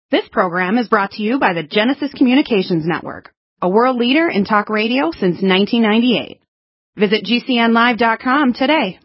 This program is brought to you by the Genesis Communications Network, a world leader in talk radio since 1998. Visit GCNlive.com today.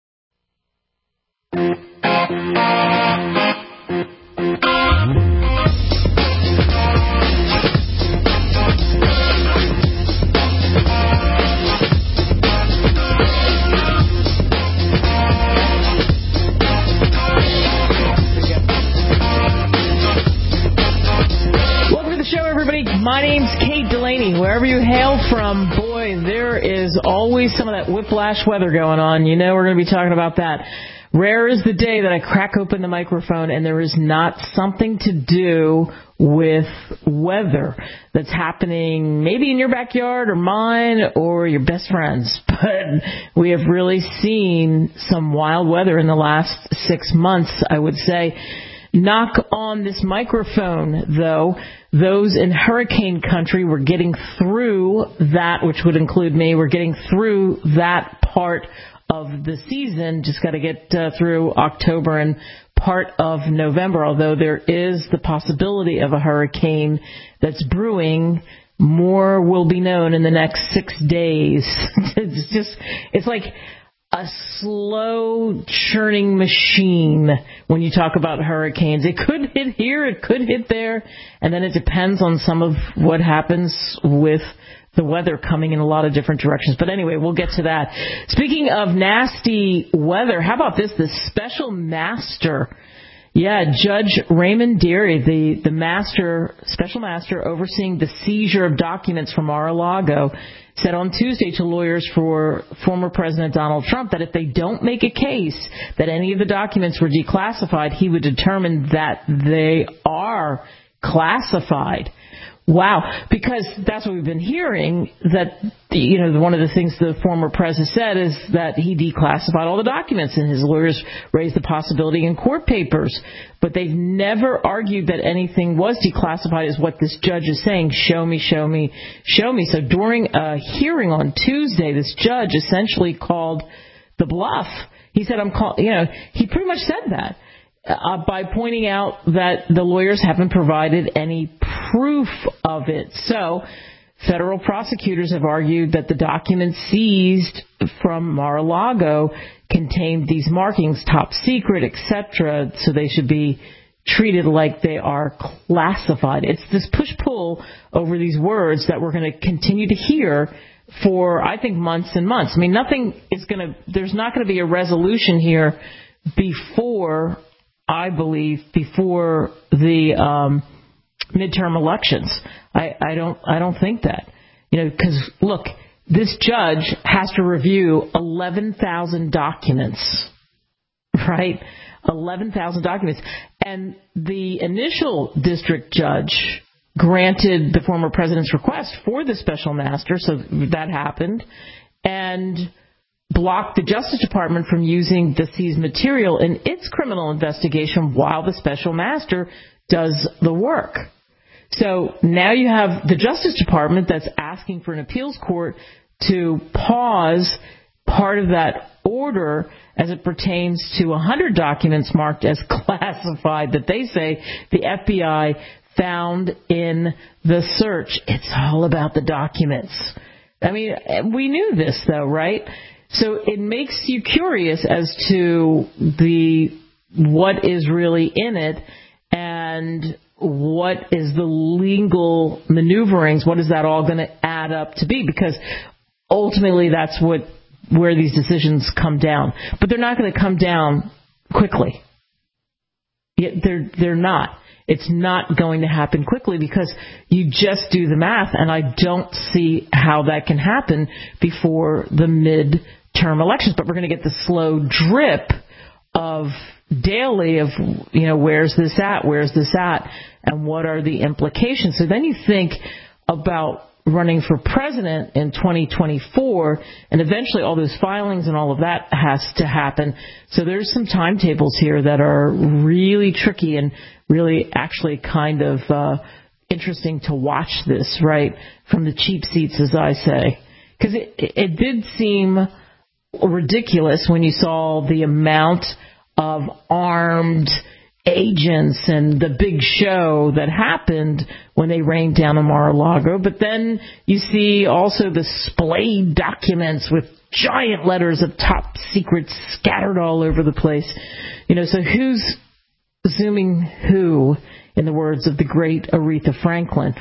My name's Kate Delaney. Wherever you hail from, boy, there is always some of that whiplash weather going on. You know we're going to be talking about that. Rare is the day that I crack open the microphone and there is not something to do with weather that's happening maybe in your backyard or mine or your best friend's. But we have really seen some wild weather in the last 6 months, I would say. Knock on this microphone, though. Those in hurricane country were getting through that, which would include me. We're getting through that part of the season. Just got to get through October and part of November, although there is the possibility of a hurricane that's brewing. More will be known in the next 6 days. It's like a slow churning machine when you talk about hurricanes. It could hit here, it could hit there, and then it depends on some of what happens with the weather coming in a lot of different directions. But anyway, we'll get to that. Speaking of nasty weather, how about this? The special master. Yeah, Judge Raymond Dearie, the special master overseeing the seizure of documents from Mar-a-Lago, said on Tuesday to lawyers for former President Donald Trump that if they don't make a case that any of the documents were declassified, he would determine that they are classified. Wow, because that's what we've been hearing, that, you know, one of the things the former president said is that he declassified all the documents, and his lawyers raised the possibility in court papers. But they've never argued that anything was declassified, is what this judge is saying. Show me, show me, show me. So during a hearing on Tuesday, this judge essentially called the bluff. He said, he pretty much said that. By pointing out that the lawyers haven't provided any proof of it. So federal prosecutors have argued that the documents seized from Mar-a-Lago contained these markings, top secret, etc., so they should be treated like they are classified. It's this push-pull over these words that we're going to continue to hear for, I think, months and months. I mean, there's not going to be a resolution here before the midterm elections. I don't think that. Because look, this judge has to review 11,000 documents, right? 11,000 documents. And the initial district judge granted the former president's request for the special master, so that happened, and blocked the Justice Department from using the seized material in its criminal investigation while the special master does the work. So now you have the Justice Department that's asking for an appeals court to pause part of that order as it pertains to 100 documents marked as classified that they say the FBI found in the search. It's all about the documents. I mean, we knew this, though, right? So it makes you curious as to what is really in it and what is the legal maneuverings. What is that all going to add up to be? Because ultimately that's where these decisions come down. But they're not going to come down quickly. They're not. It's not going to happen quickly because you just do the math, and I don't see how that can happen before the midterm elections. But we're going to get the slow drip of daily of, where's this at, and what are the implications. So then you think about running for president in 2024, and eventually all those filings and all of that has to happen. So there's some timetables here that are really tricky and really actually kind of interesting to watch this, right, from the cheap seats, as I say. Because it did seem ridiculous when you saw the amount of armed agents and the big show that happened when they rained down on Mar-a-Lago. But then you see also the splayed documents with giant letters of top secret scattered all over the place. So who's zooming who, in the words of the great Aretha Franklin?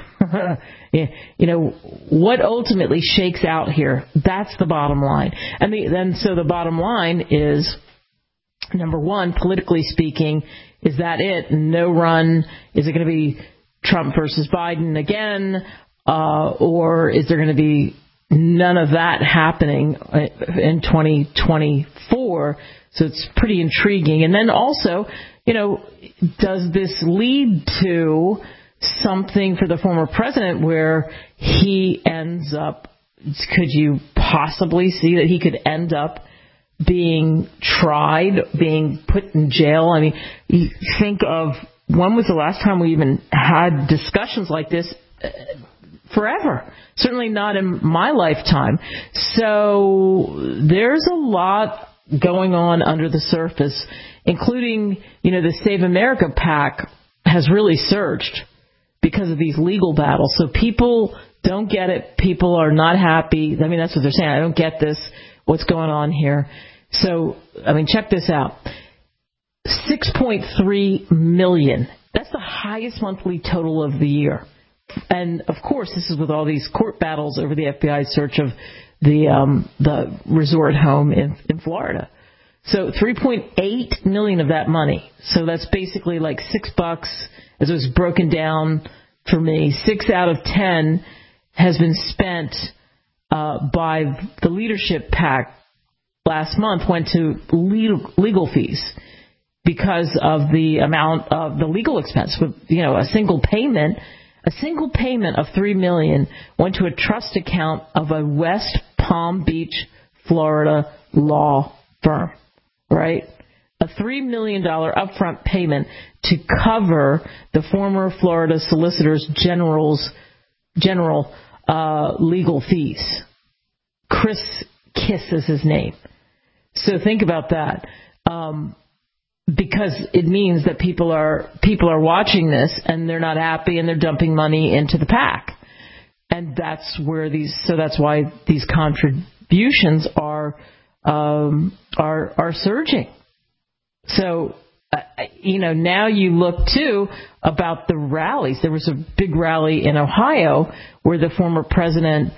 What ultimately shakes out here? That's the bottom line. So the bottom line is, number one, politically speaking, is that it? No run? Is it going to be Trump versus Biden again? Or is there going to be none of that happening in 2024? So it's pretty intriguing. And then also, does this lead to something for the former president where he ends up, could you possibly see that he could end up being tried, being put in jail? I mean, you think of, when was the last time we even had discussions like this? Forever. Certainly not in my lifetime. So there's a lot going on under the surface, including, the Save America PAC has really surged because of these legal battles. So people don't get it. People are not happy. I mean, that's what they're saying. I don't get this. What's going on here? So, check this out. 6.3 million. That's the highest monthly total of the year. And, of course, this is with all these court battles over the FBI search of the resort home in Florida. So 3.8 million of that money. So that's basically like $6, as it was broken down for me. 6 out of 10 has been spent by the leadership PAC. Last month went to legal fees because of the amount of the legal expense. With a single payment of $3 million went to a trust account of a West Palm Beach, Florida law firm. Right? A $3 million upfront payment to cover the former Florida Solicitor's General legal fees. Chris Kiss is his name. So think about that, because it means that people are watching this and they're not happy and they're dumping money into the PAC, and that's why these contributions are surging. So now you look too about the rallies. There was a big rally in Ohio where the former president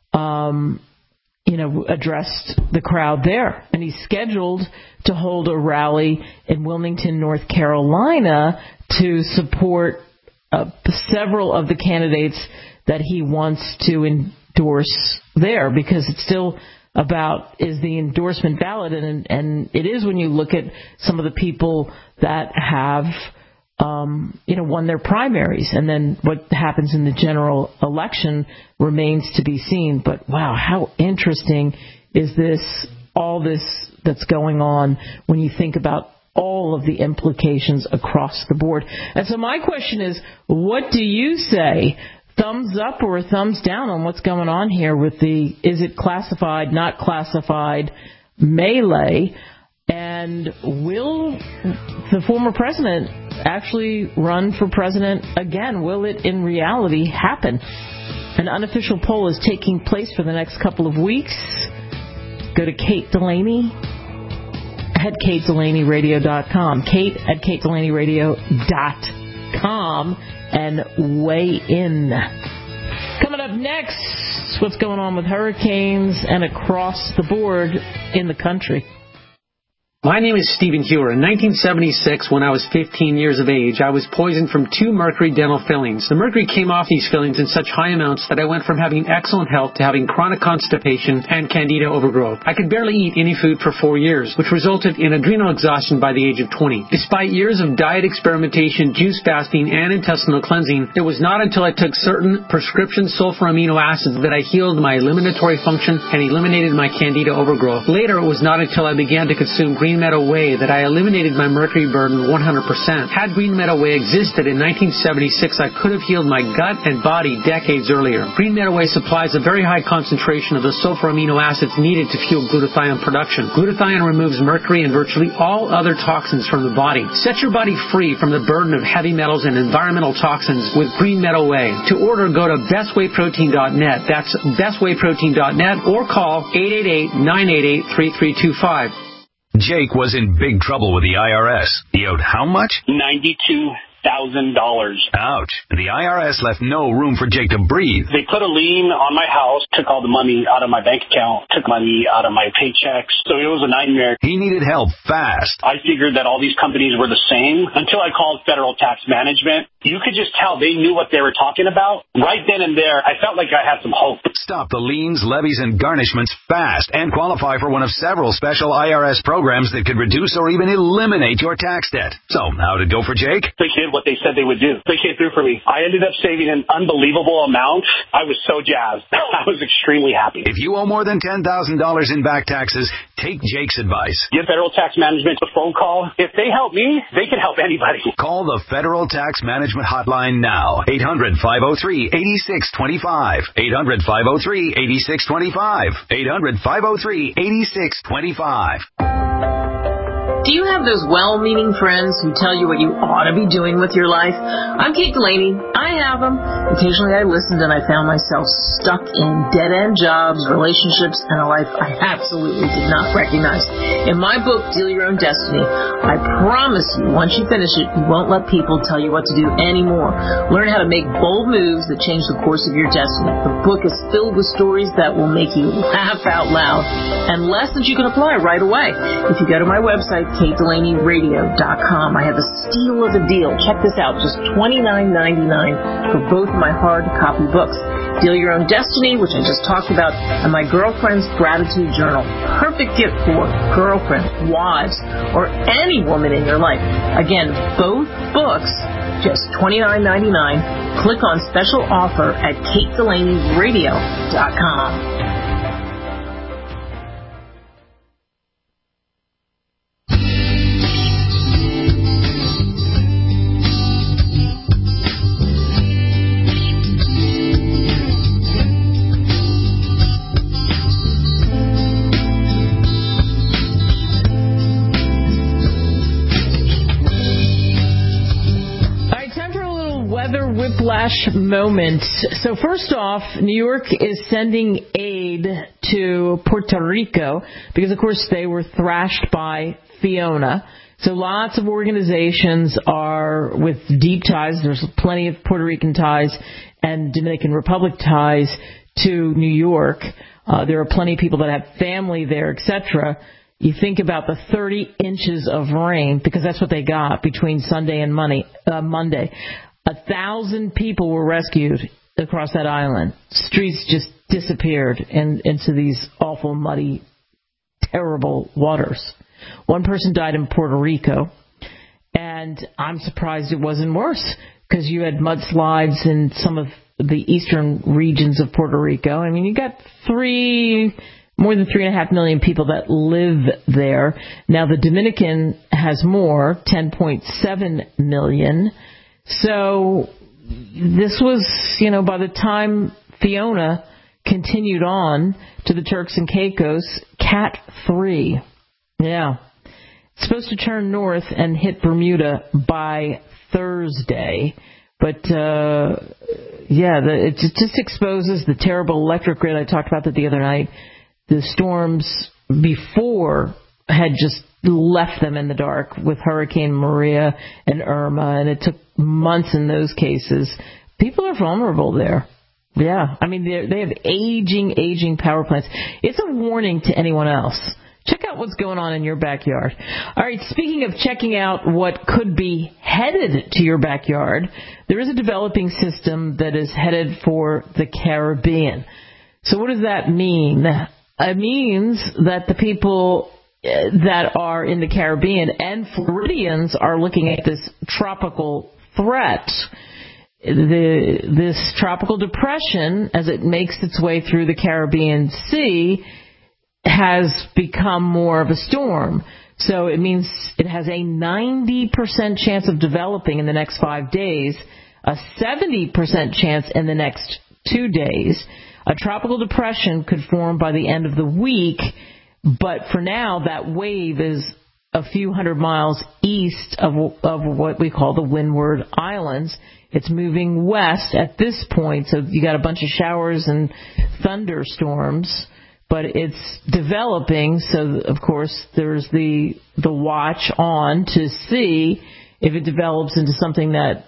addressed the crowd there. And he's scheduled to hold a rally in Wilmington, North Carolina to support several of the candidates that he wants to endorse there, because it's still about, is the endorsement valid? And it is when you look at some of the people that have won their primaries, and then what happens in the general election remains to be seen. But wow, how interesting is all this that's going on when you think about all of the implications across the board. And so my question is, what do you say? Thumbs up or a thumbs down on what's going on here with is it classified, not classified melee? And will the former president actually run for president again? Will it in reality happen? An unofficial poll is taking place for the next couple of weeks. Go to Kate Delaney at KateDelaneyRadio.com. Kate at KateDelaneyRadio.com and weigh in. Coming up next, what's going on with hurricanes and across the board in the country. My name is Stephen Hewer. In 1976, when I was 15 years of age, I was poisoned from 2 mercury dental fillings. The mercury came off these fillings in such high amounts that I went from having excellent health to having chronic constipation and candida overgrowth. I could barely eat any food for 4 years, which resulted in adrenal exhaustion by the age of 20. Despite years of diet experimentation, juice fasting, and intestinal cleansing, it was not until I took certain prescription sulfur amino acids that I healed my eliminatory function and eliminated my candida overgrowth. Later, it was not until I began to consume green Green Meadow Whey that I eliminated my mercury burden 100%. Had Green Meadow Whey existed in 1976, I could have healed my gut and body decades earlier. Green Meadow Whey supplies a very high concentration of the sulfur amino acids needed to fuel glutathione production. Glutathione removes mercury and virtually all other toxins from the body. Set your body free from the burden of heavy metals and environmental toxins with Green Meadow Whey. To order, go to bestwayprotein.net. That's bestwayprotein.net or call 888-988-3325. Jake was in big trouble with the IRS. He owed how much? $92,000. Ouch. The IRS left no room for Jake to breathe. They put a lien on my house, took all the money out of my bank account, took money out of my paychecks. So it was a nightmare. He needed help fast. I figured that all these companies were the same until I called Federal Tax Management. You could just tell they knew what they were talking about. Right then and there, I felt like I had some hope. Stop the liens, levies, and garnishments fast and qualify for one of several special IRS programs that could reduce or even eliminate your tax debt. So, how'd it go for Jake? They did what they said they would do. They came through for me. I ended up saving an unbelievable amount. I was so jazzed. I was extremely happy. If you owe more than $10,000 in back taxes, take Jake's advice. Give Federal Tax Management a phone call. If they help me, they can help anybody. Call the Federal Tax Management hotline now. 800-503-8625. 800-503-8625. 800-503-8625. Do you have those well-meaning friends who tell you what you ought to be doing with your life? I'm Kate Delaney. I have them. Occasionally I listened and I found myself stuck in dead-end jobs, relationships, and a life I absolutely did not recognize. In my book, Deal Your Own Destiny, I promise you, once you finish it, you won't let people tell you what to do anymore. Learn how to make bold moves that change the course of your destiny. The book is filled with stories that will make you laugh out loud and lessons you can apply right away. If you go to my website, KateDelaneyRadio.com. I have a steal of a deal. Check this out. Just $29.99 for both of my hard copy books. Deal Your Own Destiny, which I just talked about, and my Girlfriend's Gratitude Journal. Perfect gift for girlfriends, wives, or any woman in your life. Again, both books, just $29.99. Click on special offer at KateDelaneyRadio.com. Moment. So first off, New York is sending aid to Puerto Rico because, of course, they were thrashed by Fiona. So lots of organizations are with deep ties. There's plenty of Puerto Rican ties and Dominican Republic ties to New York. There are plenty of people that have family there, etc. You think about the 30 inches of rain, because that's what they got between Sunday and Monday. 1,000 people were rescued across that island. Streets just disappeared into these awful, muddy, terrible waters. One person died in Puerto Rico, and I'm surprised it wasn't worse, because you had mudslides in some of the eastern regions of Puerto Rico. I mean, you got more than 3.5 million people that live there. Now, the Dominican has more, 10.7 million. So this was, by the time Fiona continued on to the Turks and Caicos, Cat 3. Yeah. It's supposed to turn north and hit Bermuda by Thursday. But, it just exposes the terrible electric grid. I talked about that the other night. The storms before had just left them in the dark with Hurricane Maria and Irma, and it took months in those cases. People are vulnerable there. Yeah, I mean, they have aging power plants. It's a warning to anyone else. Check out what's going on in your backyard. All right, speaking of checking out what could be headed to your backyard, there is a developing system that is headed for the Caribbean. So what does that mean? It means that the people that are in the Caribbean and Floridians are looking at this tropical threat. This tropical depression, as it makes its way through the Caribbean Sea, has become more of a storm. So it means it has a 90% chance of developing in the next 5 days, a 70% chance in the next 2 days. A tropical depression could form by the end of the week, but for now, that wave is a few hundred miles east of what we call the Windward Islands. It's moving west at this point, so you got a bunch of showers and thunderstorms, but it's developing, so of course there's the watch on to see if it develops into something that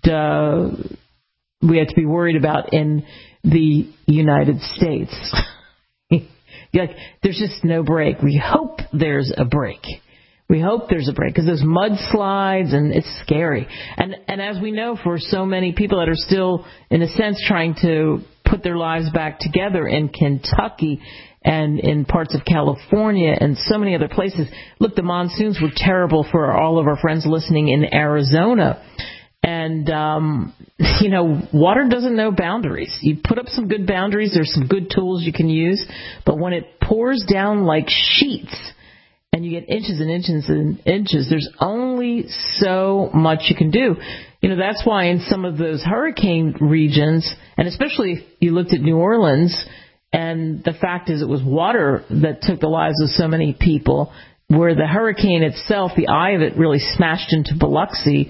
we have to be worried about in the United States. There's just no break. We hope there's a break. We hope there's a break because there's mudslides and it's scary. And as we know, for so many people that are still, in a sense, trying to put their lives back together in Kentucky and in parts of California and so many other places. Look, the monsoons were terrible for all of our friends listening in Arizona. And, water doesn't know boundaries. You put up some good boundaries. There's some good tools you can use. But when it pours down like sheets and you get inches and inches and inches, there's only so much you can do. That's why in some of those hurricane regions, and especially if you looked at New Orleans, and the fact is it was water that took the lives of so many people, where the hurricane itself, the eye of it really smashed into Biloxi,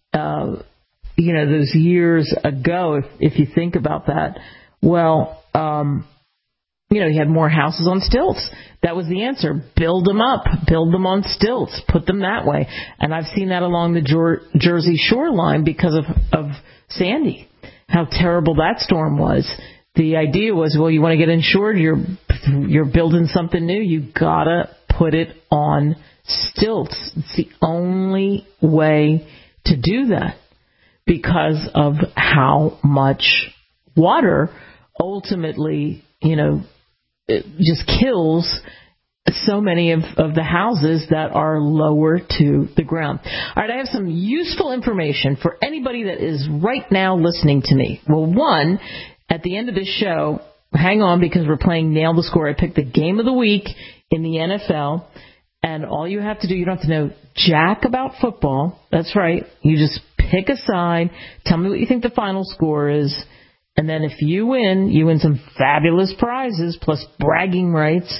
those years ago, if you think about that. Well, you had more houses on stilts. That was the answer. Build them up. Build them on stilts. Put them that way. And I've seen that along the Jersey shoreline because of Sandy, how terrible that storm was. The idea was, well, you want to get insured, you're building something new, you gotta put it on stilts. It's the only way to do that because of how much water ultimately, it just kills so many of the houses that are lower to the ground. All right, I have some useful information for anybody that is right now listening to me. Well, one, at the end of this show, hang on because we're playing Nail the Score. I picked the game of the week in the NFL, and all you have to do, you don't have to know jack about football. That's right. You just pick a side, tell me what you think the final score is, and then if you win some fabulous prizes plus bragging rights.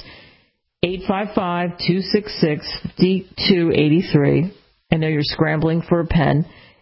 855-266-5283. I know you're scrambling for a pen.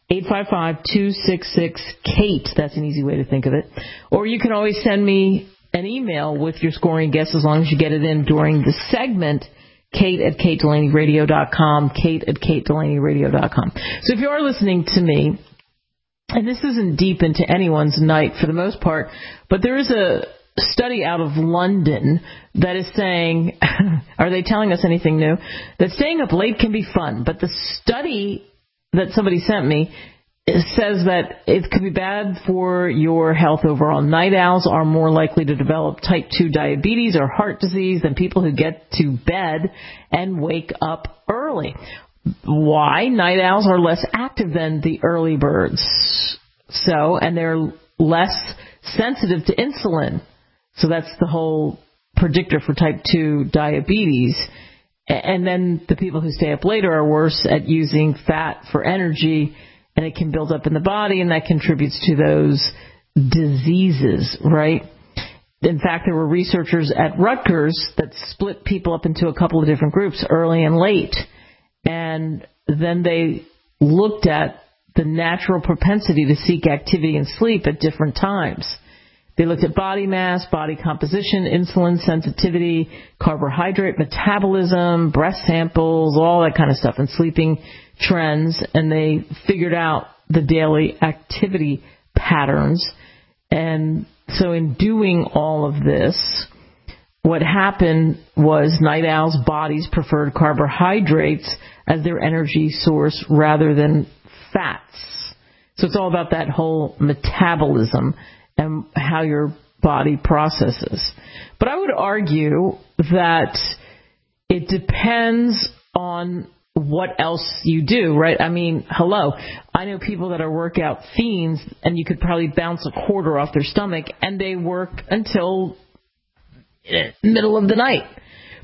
855-266-KATE. That's an easy way to think of it. Or you can always send me an email with your scoring guess as long as you get it in during the segment, Kate@KateDelaneyRadio.com, Kate@KateDelaneyRadio.com. So if you are listening to me, and this isn't deep into anyone's night for the most part, but there is a study out of London that is saying, are they telling us anything new? That staying up late can be fun, but the study that somebody sent me says that it could be bad for your health overall. Night owls are more likely to develop type 2 diabetes or heart disease than people who get to bed and wake up early. Why? Night owls are less active than the early birds. And they're less sensitive to insulin. So that's the whole predictor for type 2 diabetes. And then the people who stay up later are worse at using fat for energy, and it can build up in the body, and that contributes to those diseases, right? In fact, there were researchers at Rutgers that split people up into a couple of different groups, early and late. And then they looked at the natural propensity to seek activity and sleep at different times. They looked at body mass, body composition, insulin sensitivity, carbohydrate metabolism, breath samples, all that kind of stuff, and sleeping trends, and they figured out the daily activity patterns. And so in doing all of this, what happened was night owls' bodies preferred carbohydrates as their energy source rather than fats. So it's all about that whole metabolism and how your body processes. But I would argue that it depends on what else you do, right? I mean, hello. I know people that are workout fiends, and you could probably bounce a quarter off their stomach, and they work until middle of the night.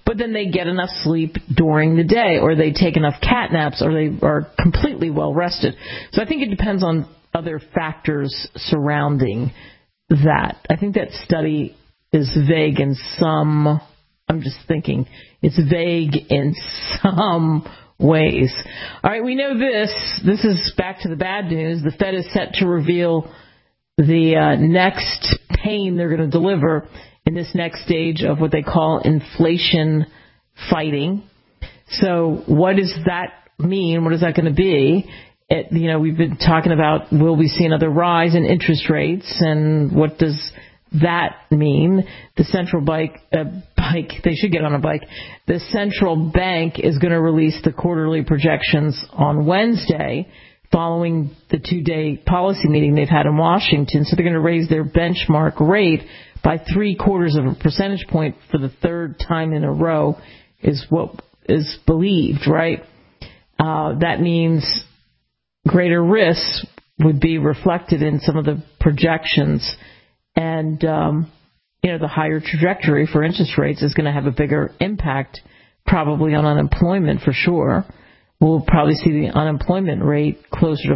but then they get enough sleep during the day, or they take enough cat naps, or they are completely well rested. So I think it depends on other factors surrounding that. I think that study is vague in some, I'm just thinking, it's vague in some ways. All right, we know this. This is back to the bad news. The Fed is set to reveal the next pain they're going to deliver in this next stage of what they call inflation fighting. So what does that mean? What is that going to be? We've been talking about, will we see another rise in interest rates, and what does that mean? The central bike, they should get on a bike. The central bank is going to release the quarterly projections on Wednesday following the 2-day policy meeting they've had in Washington. So they're going to raise their benchmark rate by 0.75 percentage point for the third time in a row, is what is believed, right? That means greater risks would be reflected in some of the projections, and the higher trajectory for interest rates is going to have a bigger impact probably on unemployment for sure. We'll probably see the unemployment rate closer to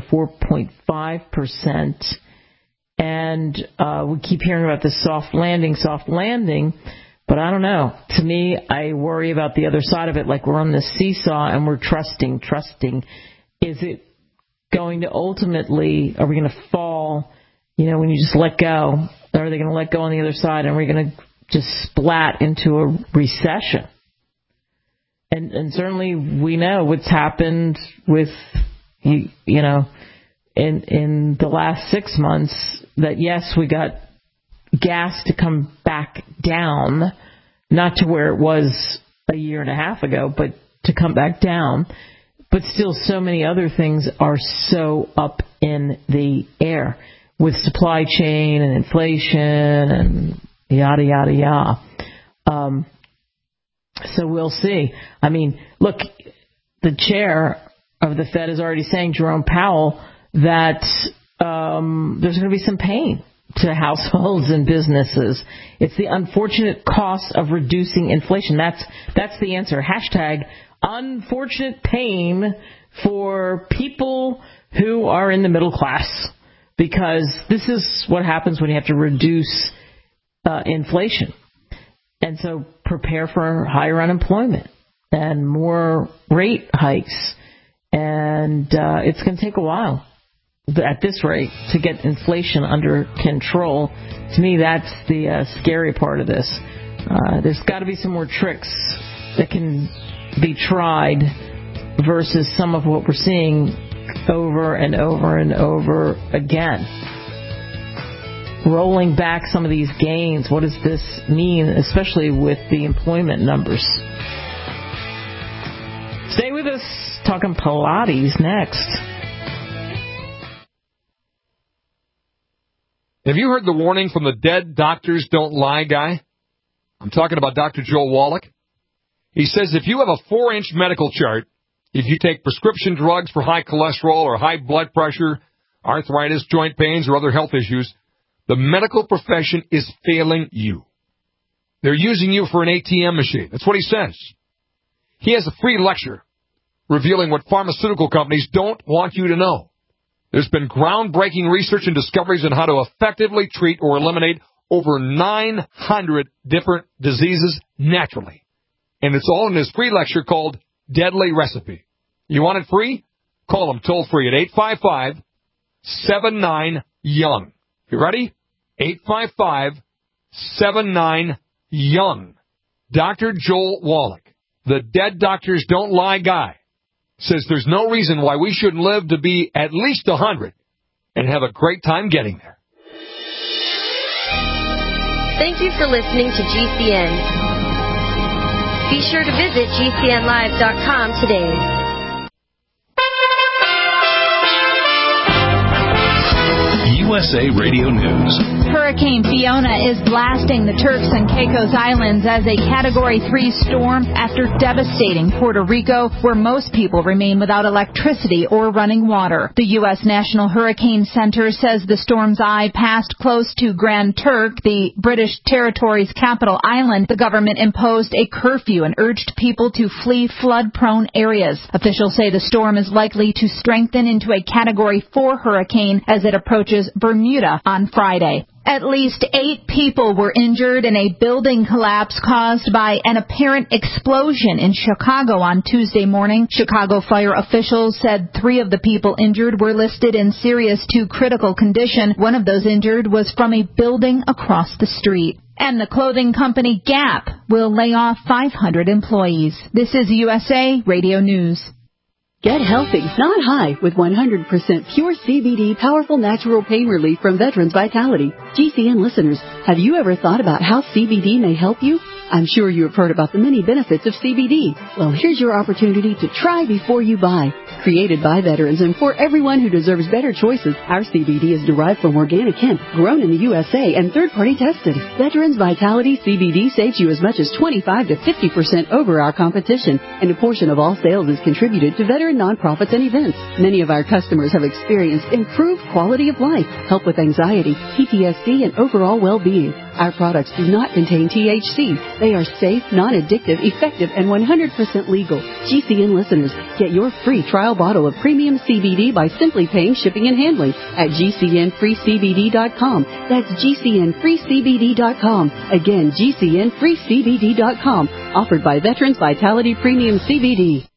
4.5%. And we keep hearing about this soft landing, but I don't know. To me, I worry about the other side of it, like we're on this seesaw and we're trusting. Is it going to ultimately, are we going to fall, when you just let go? Or are they going to let go on the other side, and we're going to just splat into a recession? And certainly we know what's happened with, in the last 6 months, that yes, we got gas to come back down, not to where it was a year and a half ago, but to come back down. But still, so many other things are so up in the air with supply chain and inflation and yada, yada, yada. So we'll see. I mean, look, the chair of the Fed is already saying, Jerome Powell, that there's going to be some pain to households and businesses. It's the unfortunate cost of reducing inflation. That's the answer. Hashtag unfortunate pain for people who are in the middle class, because this is what happens when you have to reduce inflation. And so prepare for higher unemployment and more rate hikes. And it's going to take a while at this rate to get inflation under control. To me, that's the scary part of this. There's got to be some more tricks that can be tried versus some of what we're seeing over and over and over again. Rolling back some of these gains, what does this mean, especially with the employment numbers? Stay with us, talking Pilates next. Have you heard the warning from the dead doctors don't lie guy? I'm talking about Dr. Joel Wallach. He says if you have a 4-inch medical chart, if you take prescription drugs for high cholesterol or high blood pressure, arthritis, joint pains, or other health issues, the medical profession is failing you. They're using you for an ATM machine. That's what he says. He has a free lecture revealing what pharmaceutical companies don't want you to know. There's been groundbreaking research and discoveries on how to effectively treat or eliminate over 900 different diseases naturally. And it's all in his free lecture called Deadly Recipe. You want it free? Call him toll free at 855-79-YOUNG. You ready? 855-79-YOUNG. Dr. Joel Wallach, the dead doctors don't lie guy, says there's no reason why we shouldn't live to be at least 100 and have a great time getting there. Thank you for listening to GCN. Be sure to visit GCNlive.com today. USA Radio News. Hurricane Fiona is blasting the Turks and Caicos Islands as a Category 3 storm after devastating Puerto Rico, where most people remain without electricity or running water. The U.S. National Hurricane Center says the storm's eye passed close to Grand Turk, the British territory's capital island. The government imposed a curfew and urged people to flee flood-prone areas. Officials say the storm is likely to strengthen into a Category 4 hurricane as it approaches Bermuda on Friday. At least 8 people were injured in a building collapse caused by an apparent explosion in Chicago on Tuesday morning. Chicago fire officials said 3 of the people injured were listed in serious to critical condition. One of those injured was from a building across the street. And the clothing company Gap will lay off 500 employees. This is USA Radio News. Get healthy, not high, with 100% pure CBD powerful natural pain relief from Veterans Vitality. GCN listeners, have you ever thought about how CBD may help you? I'm sure you have heard about the many benefits of CBD. Well, here's your opportunity to try before you buy. Created by veterans and for everyone who deserves better choices, our CBD is derived from organic hemp, grown in the USA and third-party tested. Veterans Vitality CBD saves you as much as 25 to 50% over our competition, and a portion of all sales is contributed to veteran nonprofits and events. Many of our customers have experienced improved quality of life, help with anxiety, PTSD, and overall well-being. Our products do not contain THC. They are safe, non-addictive, effective, and 100% legal. GCN listeners, get your free trial bottle of premium CBD by simply paying shipping and handling at GCNFreeCBD.com. That's GCNFreeCBD.com. Again, GCNFreeCBD.com. Offered by Veterans Vitality Premium CBD.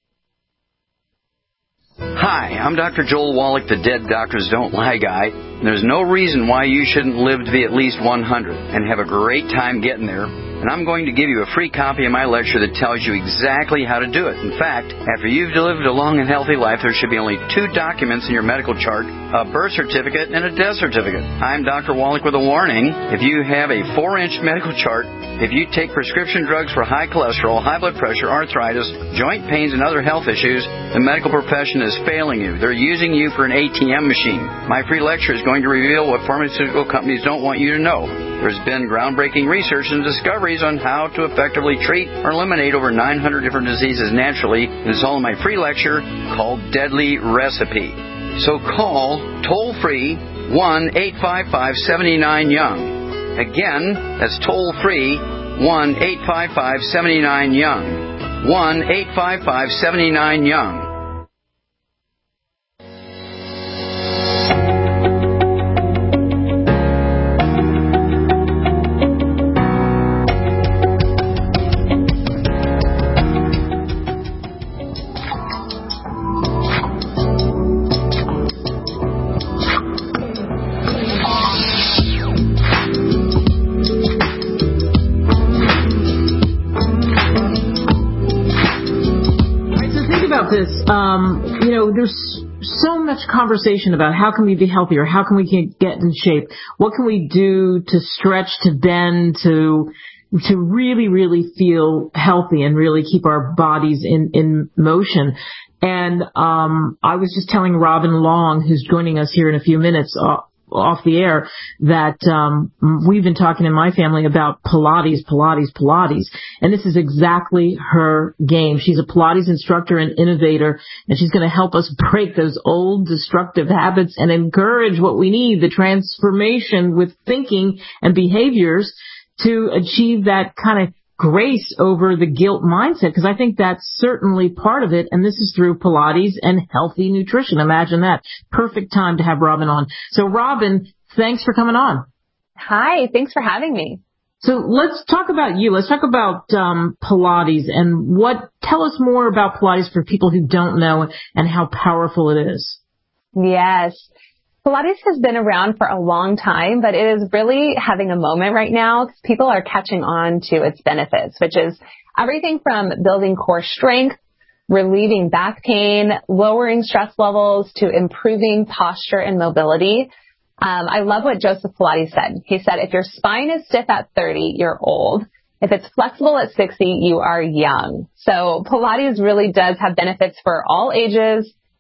Hi, I'm Dr. Joel Wallach, the Dead Doctors Don't Lie guy. There's no reason why you shouldn't live to be at least 100 and have a great time getting there. And I'm going to give you a free copy of my lecture that tells you exactly how to do it. In fact, after you've lived a long and healthy life, there should be only 2 documents in your medical chart, a birth certificate and a death certificate. I'm Dr. Wallach with a warning. If you have a 4-inch medical chart, if you take prescription drugs for high cholesterol, high blood pressure, arthritis, joint pains, and other health issues, the medical profession is failing you. They're using you for an ATM machine. My free lecture is going to reveal what pharmaceutical companies don't want you to know. There's been groundbreaking research and discoveries on how to effectively treat or eliminate over 900 different diseases naturally. It's all in my free lecture called Deadly Recipe. So call toll-free 1-855-79-YOUNG. Again, that's toll-free 1-855-79-YOUNG. 1-855-79-YOUNG. There's so much conversation about how can we be healthier, how can we get in shape, what can we do to stretch, to bend, to really, really feel healthy and really keep our bodies in motion. And I was just telling Robin Long, who's joining us here in a few minutes off the air, that we've been talking in my family about Pilates. And this is exactly her game. She's a Pilates instructor and innovator, and she's going to help us break those old destructive habits and encourage what we need, the transformation with thinking and behaviors to achieve that kind of grace over the guilt mindset, because I think that's certainly part of it, and this is through Pilates and healthy nutrition. Imagine that. Perfect time to have Robin on. So, Robin, thanks for coming on. Hi, thanks for having me. So let's talk about you. Let's talk about Pilates and tell us more about Pilates for people who don't know and how powerful it is. Yes. Pilates has been around for a long time, but it is really having a moment right now because people are catching on to its benefits, which is everything from building core strength, relieving back pain, lowering stress levels, to improving posture and mobility. I love what Joseph Pilates said. He said, if your spine is stiff at 30, you're old. If it's flexible at 60, you are young. So Pilates really does have benefits for all ages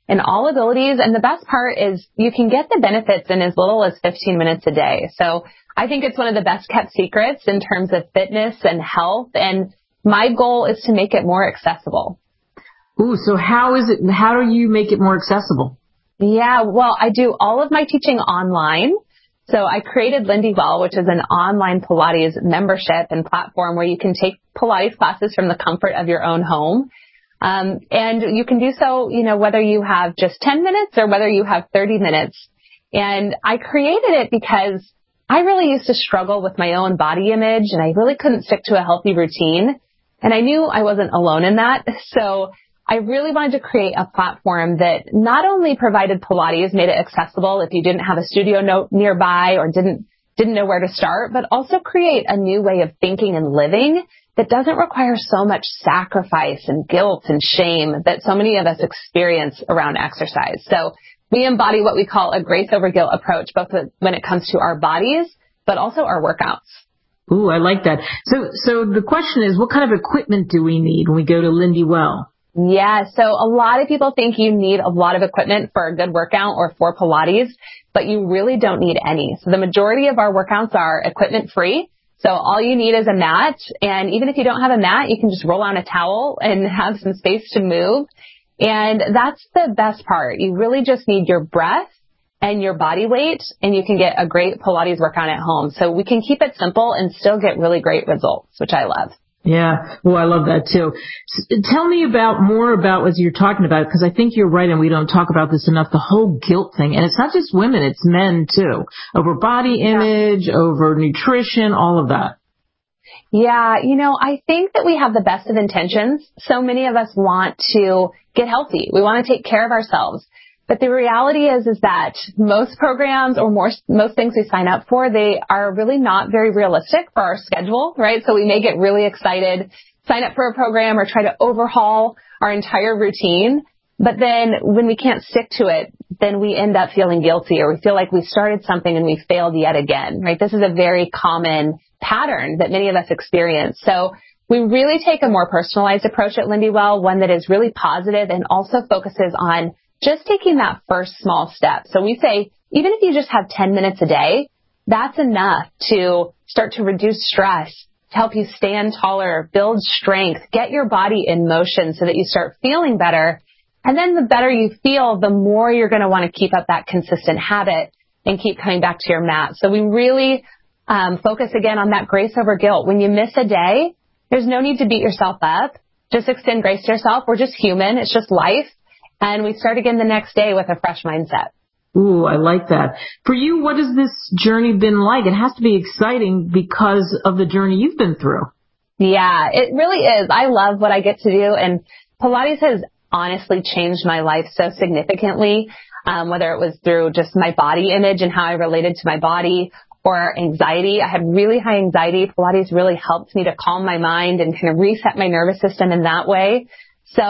in all abilities. And the best part is you can get the benefits in as little as 15 minutes a day. So I think it's one of the best kept secrets in terms of fitness and health. And my goal is to make it more accessible. Ooh, so how do you make it more accessible? Yeah, well, I do all of my teaching online. So I created Lindy Well, which is an online Pilates membership and platform where you can take Pilates classes from the comfort of your own home. And you can do so, whether you have just 10 minutes or whether you have 30 minutes. And I created it because I really used to struggle with my own body image and I really couldn't stick to a healthy routine. And I knew I wasn't alone in that. So I really wanted to create a platform that not only provided Pilates, made it accessible if you didn't have a studio nearby or didn't know where to start, but also create a new way of thinking and living that doesn't require so much sacrifice and guilt and shame that so many of us experience around exercise. So we embody what we call a grace over guilt approach, both when it comes to our bodies, but also our workouts. Ooh, I like that. So the question is, what kind of equipment do we need when we go to Lindy Well? Yeah, so a lot of people think you need a lot of equipment for a good workout or for Pilates, but you really don't need any. So the majority of our workouts are equipment free. So all you need is a mat. And even if you don't have a mat, you can just roll on a towel and have some space to move. And that's the best part. You really just need your breath and your body weight, and you can get a great Pilates workout at home. So we can keep it simple and still get really great results, which I love. Yeah. Well, I love that too. Tell me more about what you're talking about, because I think you're right and we don't talk about this enough, the whole guilt thing. And it's not just women, it's men too. Over body image, over nutrition, all of that. Yeah, I think that we have the best of intentions. So many of us want to get healthy. We want to take care of ourselves. But the reality is that most programs or most things we sign up for, they are really not very realistic for our schedule, right? So we may get really excited, sign up for a program or try to overhaul our entire routine. But then when we can't stick to it, then we end up feeling guilty or we feel like we started something and we failed yet again, right? This is a very common pattern that many of us experience. So we really take a more personalized approach at Lindy Well, one that is really positive and also focuses on just taking that first small step. So we say, even if you just have 10 minutes a day, that's enough to start to reduce stress, to help you stand taller, build strength, get your body in motion so that you start feeling better. And then the better you feel, the more you're going to want to keep up that consistent habit and keep coming back to your mat. So we really focus again on that grace over guilt. When you miss a day, there's no need to beat yourself up. Just extend grace to yourself. We're just human. It's just life. And we start again the next day with a fresh mindset. Ooh, I like that. For you, what has this journey been like? It has to be exciting because of the journey you've been through. Yeah, it really is. I love what I get to do. And Pilates has honestly changed my life so significantly, whether it was through just my body image and how I related to my body or anxiety. I had really high anxiety. Pilates really helped me to calm my mind and kind of reset my nervous system in that way. So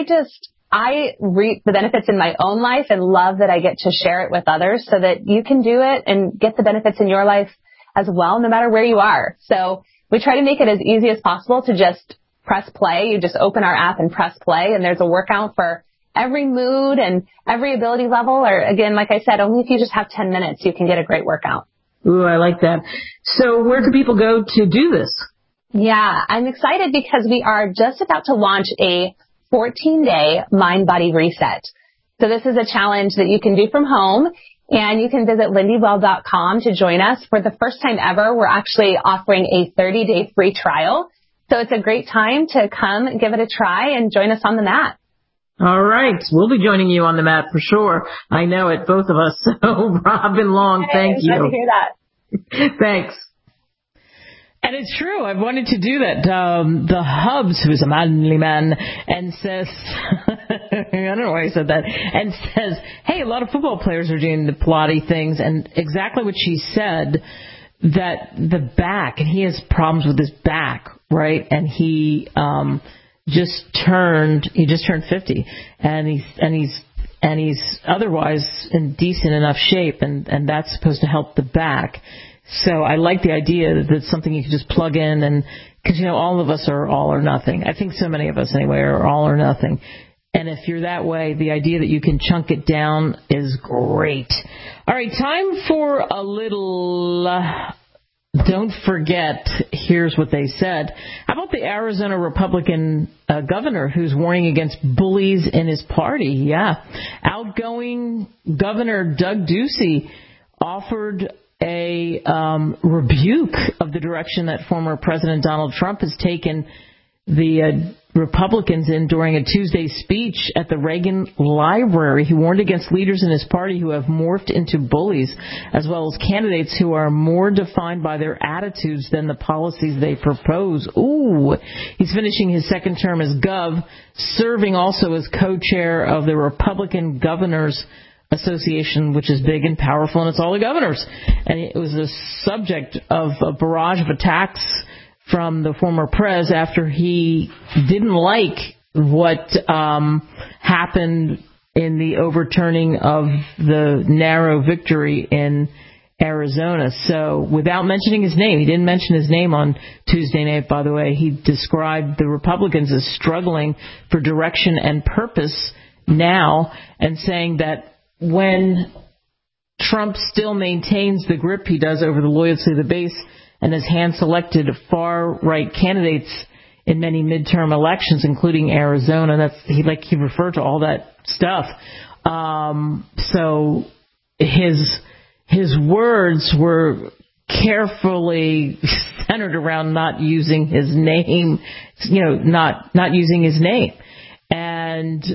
I reap the benefits in my own life and love that I get to share it with others so that you can do it and get the benefits in your life as well, no matter where you are. So we try to make it as easy as possible to just press play. You just open our app and press play, and there's a workout for every mood and every ability level. Or again, like I said, only if you just have 10 minutes, you can get a great workout. Ooh, I like that. So where can people go to do this? Yeah, I'm excited because we are just about to launch a 14-day mind-body reset. So this is a challenge that you can do from home, and you can visit lindywell.com to join us. For the first time ever, we're actually offering a 30-day free trial. So it's a great time to come give it a try and join us on the mat. All right. We'll be joining you on the mat for sure. I know it, both of us. So Robin Long, thank you. Glad to hear that. Thanks. And it's true. I've wanted to do that. The Hubs, who's a manly man, and says, I don't know why I said that, and says, hey, a lot of football players are doing the Pilates things. And exactly what she said, that the back, and he has problems with his back, right? And he just turned 50, and he's otherwise in decent enough shape, and that's supposed to help the back. So I like the idea that it's something you can just plug in, and because all of us are all or nothing. I think so many of us anyway are all or nothing. And if you're that way, the idea that you can chunk it down is great. All right, time for a little... don't forget, here's what they said. How about the Arizona Republican governor who's warning against bullies in his party? Yeah. Outgoing Governor Doug Ducey offered a rebuke of the direction that former President Donald Trump has taken the Republicans in during a Tuesday speech at the Reagan Library. He warned against leaders in his party who have morphed into bullies, as well as candidates who are more defined by their attitudes than the policies they propose. Ooh, he's finishing his second term as Gov, serving also as co-chair of the Republican Governors Association, which is big and powerful, and it's all the governors. And it was the subject of a barrage of attacks from the former prez after he didn't like what happened in the overturning of the narrow victory in Arizona. So without mentioning his name, he didn't mention his name on Tuesday night, by the way, he described the Republicans as struggling for direction and purpose now, and saying that when Trump still maintains the grip he does over the loyalty of the base and has hand-selected far-right candidates in many midterm elections, including Arizona. He referred to all that stuff. So his words were carefully centered around not using his name, not using his name. And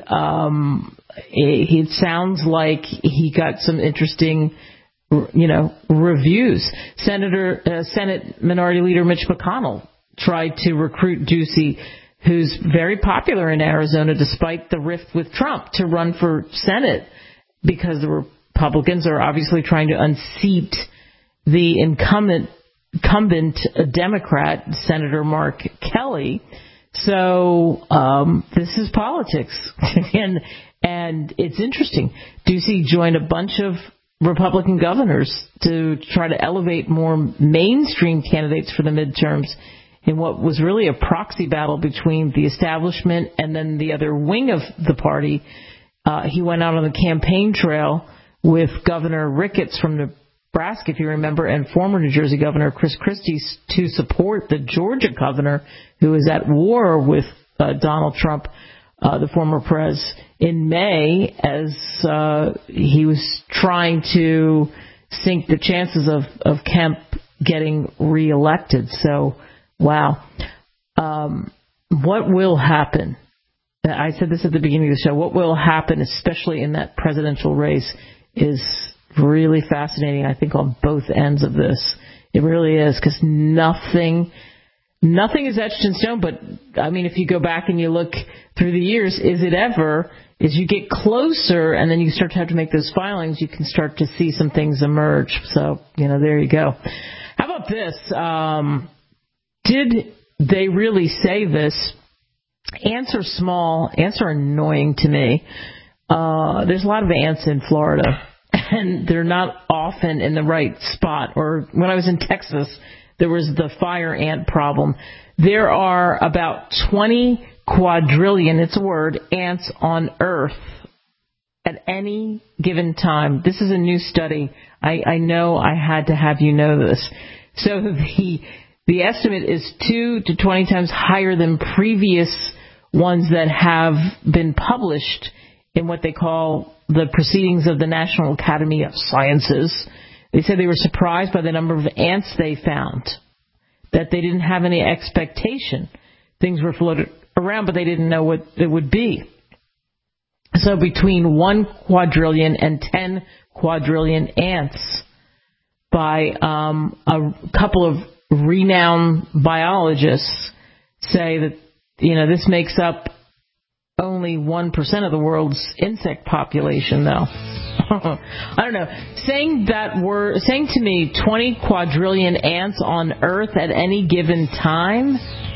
it sounds like he got some interesting reviews. Senate Minority Leader Mitch McConnell tried to recruit Ducey, who's very popular in Arizona despite the rift with Trump, to run for Senate because the Republicans are obviously trying to unseat the incumbent Democrat, Senator Mark Kelly. So this is politics. and it's interesting. Ducey joined a bunch of Republican governors to try to elevate more mainstream candidates for the midterms in what was really a proxy battle between the establishment and then the other wing of the party. He went out on the campaign trail with Governor Ricketts from Nebraska, if you remember, and former New Jersey Governor Chris Christie to support the Georgia governor who is at war with Donald Trump, the former prez, in May, as he was trying to sink the chances of Kemp getting reelected. So, wow. What will happen? I said this at the beginning of the show. What will happen, especially in that presidential race, is really fascinating, I think, on both ends of this. It really is, because nothing is etched in stone. But, I mean, if you go back and you look through the years, is it ever? As you get closer and then you start to have to make those filings, you can start to see some things emerge. So, there you go. How about this? Did they really say this? Ants are small. Ants are annoying to me. There's a lot of ants in Florida, and they're not often in the right spot. Or when I was in Texas, there was the fire ant problem. There are about 20 quadrillion, it's a word, ants on Earth at any given time. This is a new study. I know I had to have you know this. So the estimate is 2 to 20 times higher than previous ones that have been published in what they call the Proceedings of the National Academy of Sciences. They said they were surprised by the number of ants they found, that they didn't have any expectation. Things were floated around, but they didn't know what it would be. So between 1 quadrillion and 10 quadrillion ants by a couple of renowned biologists say that, this makes up only 1% of the world's insect population, though. I don't know. Saying to me 20 quadrillion ants on Earth at any given time,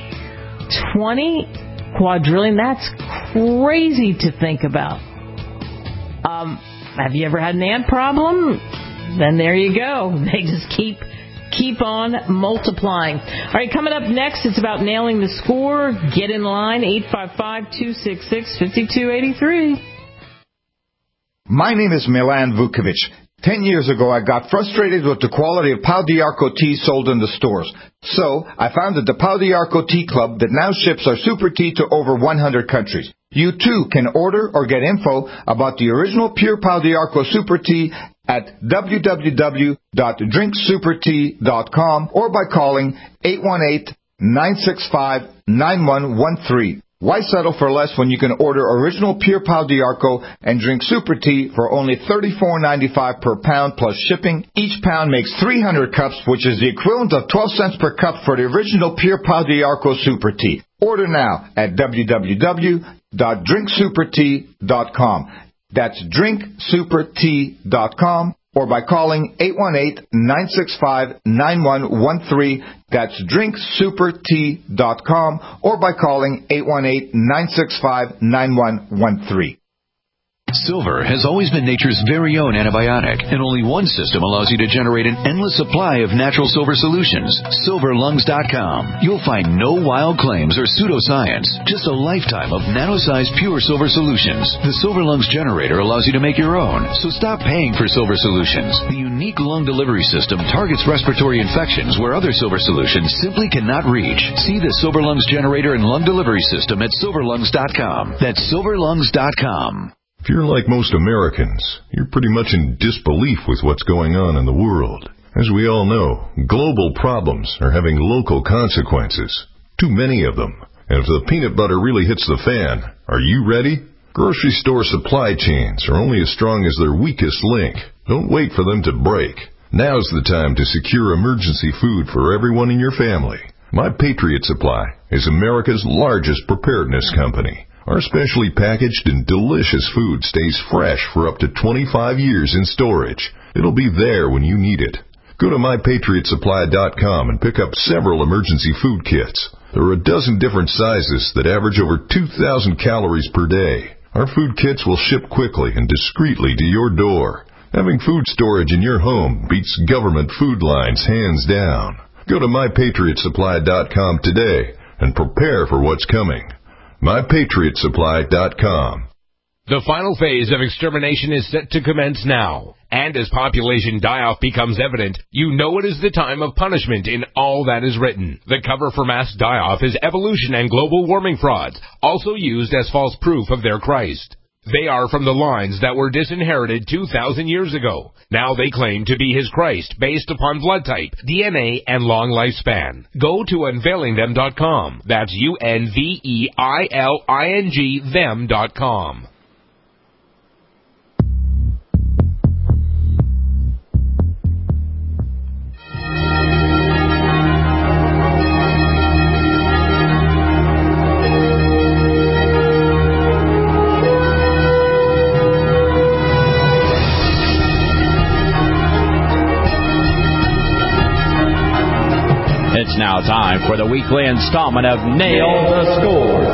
20 quadrillion, that's crazy to think about. Have you ever had an ant problem? Then there you go. They just keep keep on multiplying. All right, coming up next, it's about nailing the score. Get in line, 855-266-5283. My name is Milan Vukovic. 10 years ago, I got frustrated with the quality of Pau d'Arco tea sold in the stores. So, I founded the Pau d'Arco Tea Club that now ships our super tea to over 100 countries. You too can order or get info about the original pure Pau d'Arco super tea at www.drinksupertea.com or by calling 818-965-9113. Why settle for less when you can order original pure Pau d'Arco and drink super tea for only $34.95 per pound plus shipping? Each pound makes 300 cups, which is the equivalent of 12 cents per cup for the original pure Pau d'Arco super tea. Order now at www.drinksupertea.com. That's drinksupertea.com or by calling 818-965-9113. That's drinksupertea.com or by calling 818-965-9113. Silver has always been nature's very own antibiotic, and only one system allows you to generate an endless supply of natural silver solutions. SilverLungs.com. You'll find no wild claims or pseudoscience, just a lifetime of nano-sized pure silver solutions. The Silver Lungs generator allows you to make your own, so stop paying for silver solutions. The unique lung delivery system targets respiratory infections where other silver solutions simply cannot reach. See the Silver Lungs generator and lung delivery system at SilverLungs.com. That's SilverLungs.com. If you're like most Americans, you're pretty much in disbelief with what's going on in the world. As we all know, global problems are having local consequences. Too many of them. And if the peanut butter really hits the fan, are you ready? Grocery store supply chains are only as strong as their weakest link. Don't wait for them to break. Now's the time to secure emergency food for everyone in your family. My Patriot Supply is America's largest preparedness company. Our specially packaged and delicious food stays fresh for up to 25 years in storage. It'll be there when you need it. Go to MyPatriotSupply.com and pick up several emergency food kits. There are a dozen different sizes that average over 2,000 calories per day. Our food kits will ship quickly and discreetly to your door. Having food storage in your home beats government food lines hands down. Go to MyPatriotSupply.com today and prepare for what's coming. MyPatriotSupply.com. The final phase of extermination is set to commence now. And as population die-off becomes evident, you know it is the time of punishment in all that is written. The cover for mass die-off is evolution and global warming frauds, also used as false proof of their Christ. They are from the lines that were disinherited 2,000 years ago. Now they claim to be his Christ based upon blood type, DNA, and long lifespan. Go to unveilingthem.com. That's UNVEILING them.com. It's now time for the weekly installment of Nail the Score.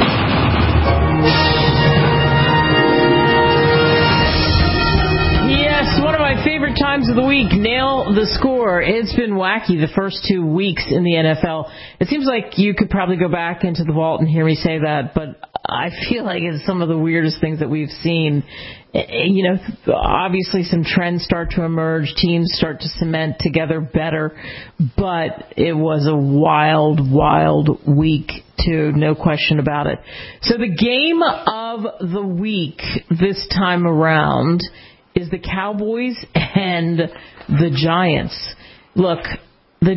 Yes, one of my favorite times of the week, Nail the Score. It's been wacky the first 2 weeks in the NFL. It seems like you could probably go back into the vault and hear me say that, but I feel like it's some of the weirdest things that we've seen. You know, obviously some trends start to emerge, teams start to cement together better, but it was a wild, wild week too, no question about it. So the game of the week this time around is the Cowboys and the Giants. Look, the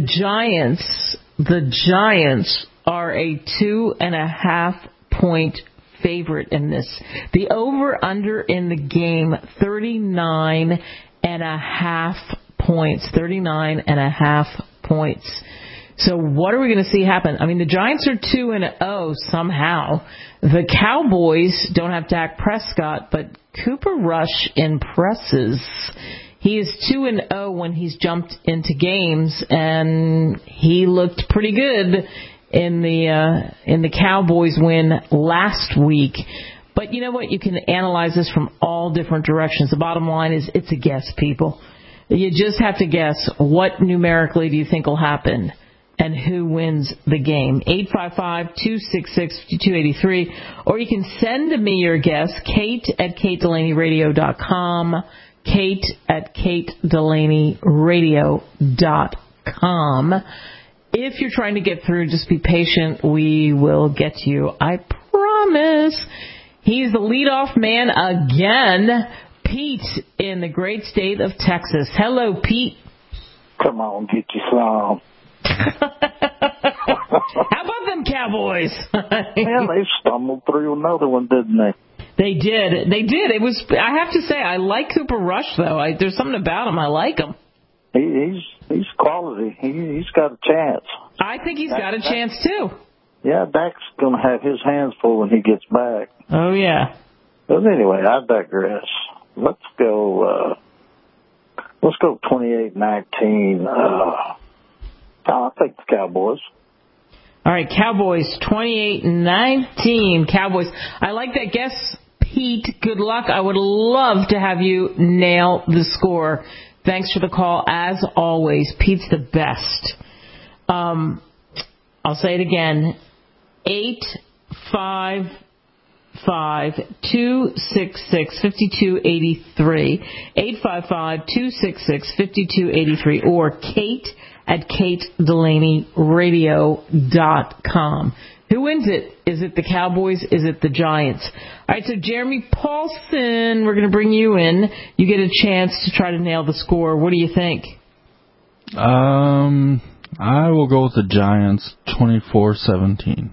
Giants are a 2.5-point favorite in this. The over-under in the game, 39.5 points. 39.5 points. So what are we going to see happen? I mean, the Giants are 2-0 somehow. The Cowboys don't have Dak Prescott, but Cooper Rush impresses. He is 2-0 when he's jumped into games, and he looked pretty good in the Cowboys win last week. But you know what? You can analyze this from all different directions. The bottom line is it's a guess, people. You just have to guess what numerically do you think will happen and who wins the game. 855-266-5283. Or you can send me your guess, Kate@KateDelaneyRadio.com. Kate@KateDelaneyRadio.com. If you're trying to get through, just be patient. We will get to you. I promise. He's the leadoff man again. Pete in the great state of Texas. Hello, Pete. Come on, get you some. How about them Cowboys? Well, they stumbled through another one, didn't they? They did. It was. I have to say, I like Cooper Rush, though. There's something about him. I like him. He's quality. He's got a chance. I think he's got a chance, too. Yeah, Dak's going to have his hands full when he gets back. Oh, yeah. But anyway, I digress. Let's go 28-19. I'll take the Cowboys. All right, Cowboys, 28-19. Cowboys. I like that guess, Pete. Good luck. I would love to have you nail the score. Thanks for the call, as always. Pete's the best. I'll say it again. 855-266-5283. 855-266-5283. Or Kate@KateDelaneyRadio.com. Who wins it? Is it the Cowboys? Is it the Giants? All right, so Jeremy Paulson, we're going to bring you in. You get a chance to try to nail the score. What do you think? I will go with the Giants, 24-17.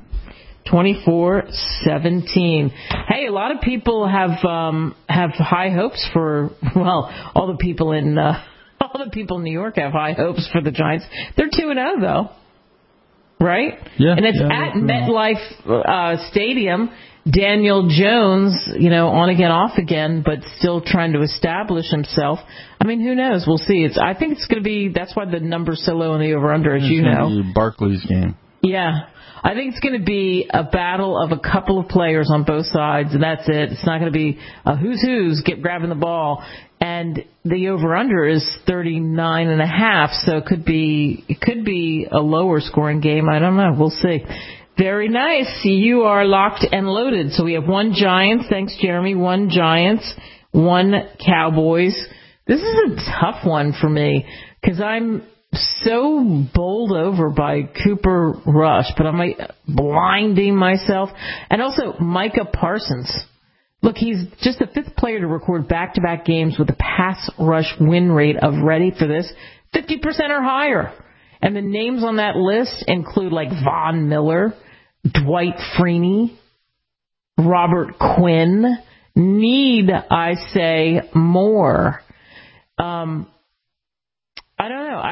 24-17. Hey, a lot of people have high hopes for, well, all the people in New York have high hopes for the Giants. They're 2-0 though. Right? Yeah. And it's at MetLife Stadium. Daniel Jones, on again, off again, but still trying to establish himself. I mean, who knows? We'll see. I think it's going to be, that's why the number's so low in the over-under, as you know. It's going to be Barkley's game. Yeah. I think it's going to be a battle of a couple of players on both sides, and that's it. It's not going to be a who's grabbing the ball. And the over-under is 39.5, so it could be a lower scoring game. I don't know. We'll see. Very nice. You are locked and loaded. So we have 1 Giants. Thanks, Jeremy. 1 Giants, 1 Cowboys. This is a tough one for me because I'm so bowled over by Cooper Rush, but I'm blinding myself. And also Micah Parsons. Look, he's just the 5th player to record back-to-back games with a pass rush win rate of, ready for this, 50% or higher. And the names on that list include like Von Miller, Dwight Freeney, Robert Quinn. Need I say more? I don't know.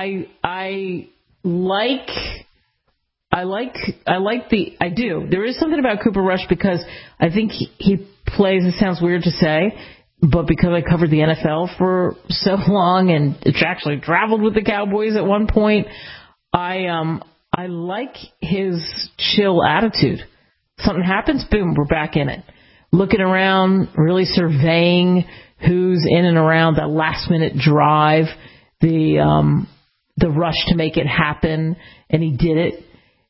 I do. There is something about Cooper Rush because I think he plays, it sounds weird to say, but because I covered the NFL for so long and actually traveled with the Cowboys at one point, I like his chill attitude. Something happens, boom, we're back in it. Looking around, really surveying who's in and around that last minute drive, the rush to make it happen, and he did it.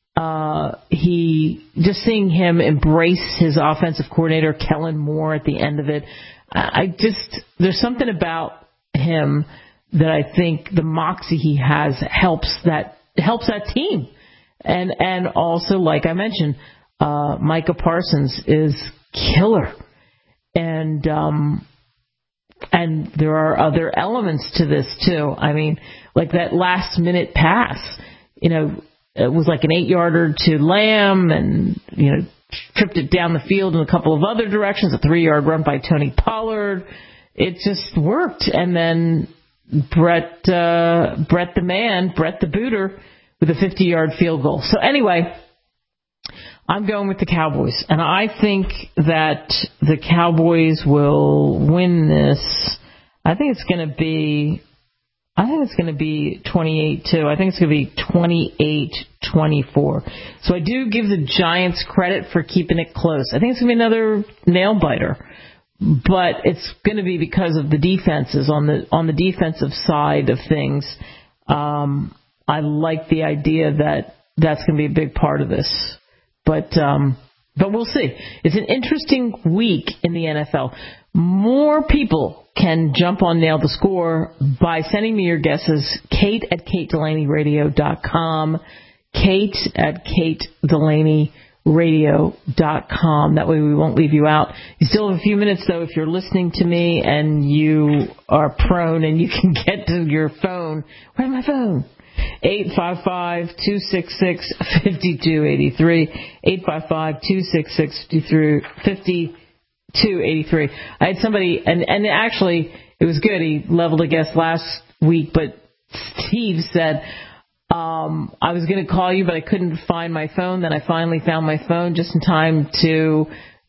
Seeing him embrace his offensive coordinator, Kellen Moore, at the end of it. There's something about him that I think the moxie he has helps that team. And also, like I mentioned, Micah Parsons is killer. And there are other elements to this too. I mean, like that last minute pass, it was like an 8-yarder to Lamb and, tripped it down the field in a couple of other directions, a 3-yard run by Tony Pollard. It just worked. And then Brett the Booter with a 50-yard field goal. So anyway, I'm going with the Cowboys. And I think that the Cowboys will win this. I think it's going to be 28-2. I think it's going to be 28-24. So I do give the Giants credit for keeping it close. I think it's going to be another nail biter. but it's going to be because of the defenses on the defensive side of things. I like the idea that that's going to be a big part of this, but we'll see. It's an interesting week in the NFL. More people can jump on Nail the Score by sending me your guesses. Kate at KateDelaneyRadio.com. Kate at KateDelaneyRadio.com. That way we won't leave you out. You still have a few minutes, though, if you're listening to me and you are prone and you can get to your phone. Where's my phone? 855-266-5283. 855-266-5283. I had somebody, and actually it was good. He leveled a guess last week, but Steve said, I was going to call you, but I couldn't find my phone. Then I finally found my phone just in time to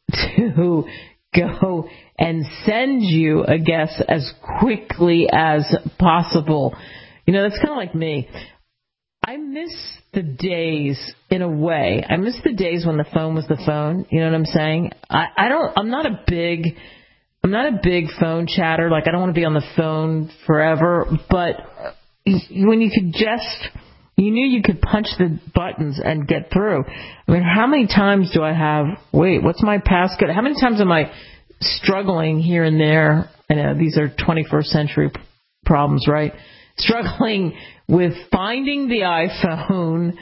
go and send you a guess as quickly as possible. That's kind of like me. I miss the days, in a way. I miss the days when the phone was the phone. You know what I'm saying? I'm not a big phone chatter. Like, I don't want to be on the phone forever. But when you could you knew you could punch the buttons and get through. I mean, how many times do I have, what's my passcode? How many times am I struggling here and there? I know these are 21st century problems, right? Struggling with finding the iPhone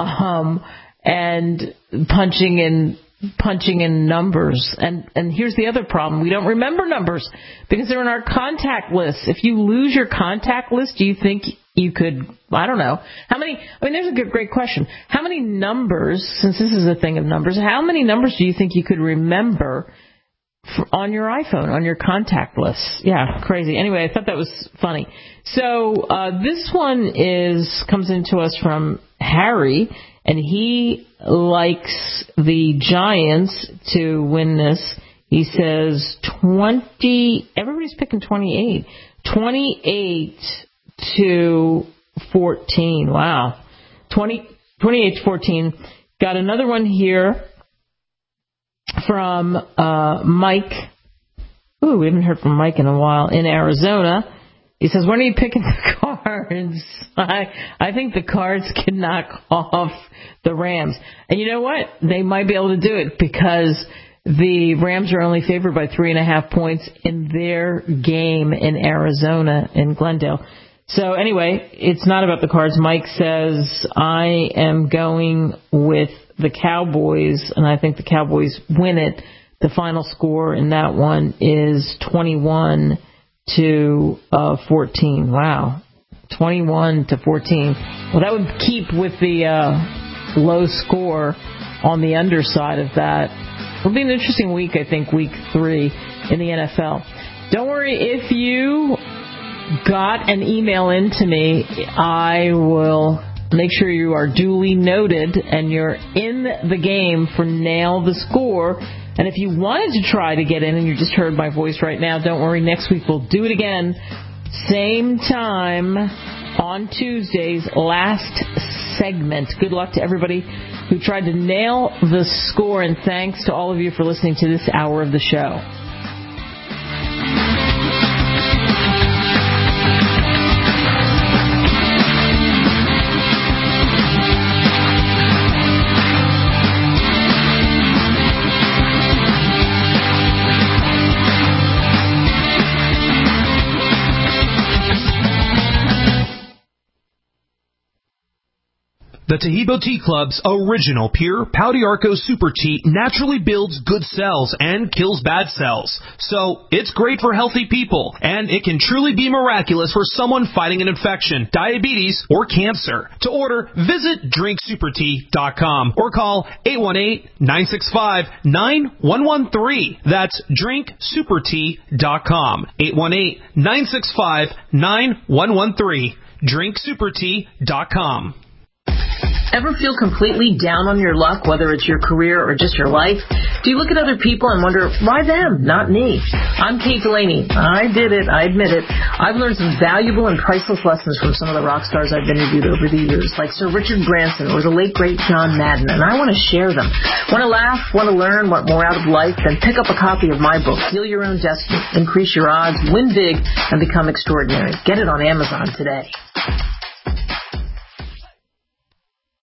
and punching in numbers. And here's the other problem. We don't remember numbers because they're in our contact list. If you lose your contact list, do you think you could, I don't know. There's a great question. How many numbers, since this is a thing of numbers, how many numbers do you think you could remember on your iPhone, on your contact list? Yeah, crazy. Anyway, I thought that was funny. So this one comes into us from Harry, and he likes the Giants to win this. He says 20. Everybody's picking 28. 28-14. Wow. 28-14. Got another one here from Mike. Ooh, we haven't heard from Mike in a while, in Arizona. He says, when are you picking the Cards? I think the Cards can knock off the Rams. And you know what? They might be able to do it because the Rams are only favored by 3.5 points in their game in Arizona, in Glendale. So anyway, it's not about the Cards. Mike says, I am going with the Cowboys, and I think the Cowboys win it. The final score in that one is 21-14. Wow. 21-14. Well, that would keep with the low score on the underside of that. It'll be an interesting week, I think, week 3 in the NFL. Don't worry, if you got an email in to me, I will make sure you are duly noted and you're in the game for Nail the Score. And if you wanted to try to get in and you just heard my voice right now, don't worry, next week we'll do it again. Same time on Tuesdays, last segment. Good luck to everybody who tried to nail the score, and thanks to all of you for listening to this hour of the show. The Taheebo Tea Club's original pure Pau d'Arco Super Tea naturally builds good cells and kills bad cells. So it's great for healthy people, and it can truly be miraculous for someone fighting an infection, diabetes, or cancer. To order, visit drinksupertea.com or call 818-965-9113. That's drinksupertea.com. 818-965-9113. drinksupertea.com. Ever feel completely down on your luck, whether it's your career or just your life? Do you look at other people and wonder, why them, not me? I'm Kate Delaney. I did it. I admit it. I've learned some valuable and priceless lessons from some of the rock stars I've interviewed over the years, like Sir Richard Branson or the late, great John Madden, and I want to share them. Want to laugh? Want to learn? Want more out of life? Then pick up a copy of my book, Heal Your Own Destiny, Increase Your Odds, Win Big, and Become Extraordinary. Get it on Amazon today.